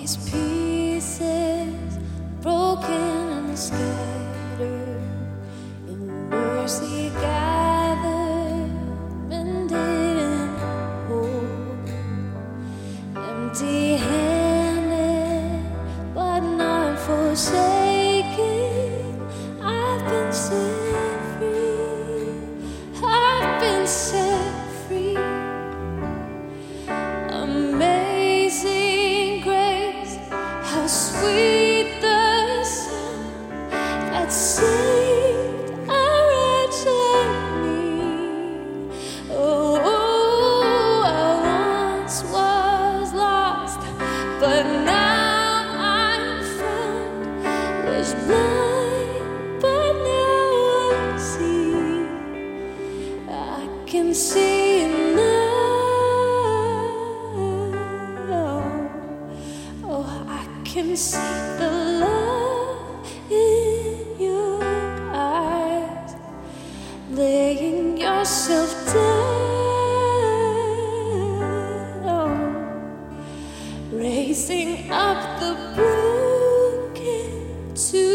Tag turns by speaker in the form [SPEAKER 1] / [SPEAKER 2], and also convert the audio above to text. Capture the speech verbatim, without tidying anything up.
[SPEAKER 1] these pieces, broken and scattered, in mercy gathered, mended and whole, empty-handed but not forsaken. I've been set free. I've been set free. Amazing grace, how sweet the sound that saved a wretch like me. Oh, I once was lost, but now I'm found. Was blind, but now I see. I can see now. Can see the love in your eyes, laying yourself down, raising up the broken to